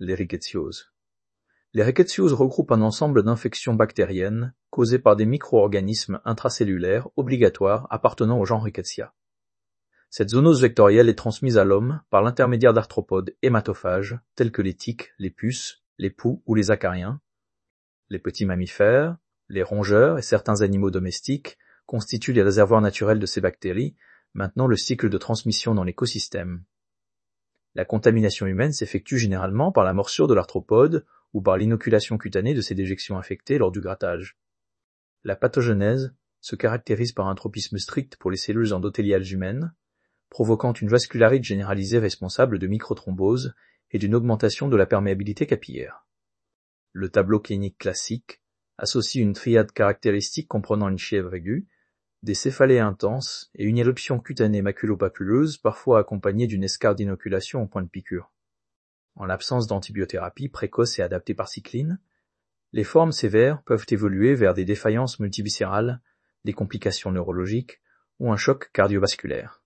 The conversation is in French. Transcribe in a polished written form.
les rickettsioses. Les rickettsioses regroupent un ensemble d'infections bactériennes causées par des micro-organismes intracellulaires obligatoires appartenant au genre Rickettsia. Cette zoonose vectorielle est transmise à l'homme par l'intermédiaire d'arthropodes hématophages tels que les tiques, les puces, les poux ou les acariens. Les petits mammifères, les rongeurs et certains animaux domestiques constituent les réservoirs naturels de ces bactéries, maintenant le cycle de transmission dans l'écosystème. La contamination humaine s'effectue généralement par la morsure de l'arthropode ou par l'inoculation cutanée de ces déjections infectées lors du grattage. La pathogenèse se caractérise par un tropisme strict pour les cellules endothéliales humaines, provoquant une vascularite généralisée responsable de microthromboses et d'une augmentation de la perméabilité capillaire. Le tableau clinique classique associe une triade caractéristique comprenant une fièvre aiguë, des céphalées intenses et une éruption cutanée maculopapuleuse parfois accompagnée d'une escarre d'inoculation au point de piqûre. En l'absence d'antibiothérapie précoce et adaptée par cycline, les formes sévères peuvent évoluer vers des défaillances multiviscérales, des complications neurologiques ou un choc cardiovasculaire.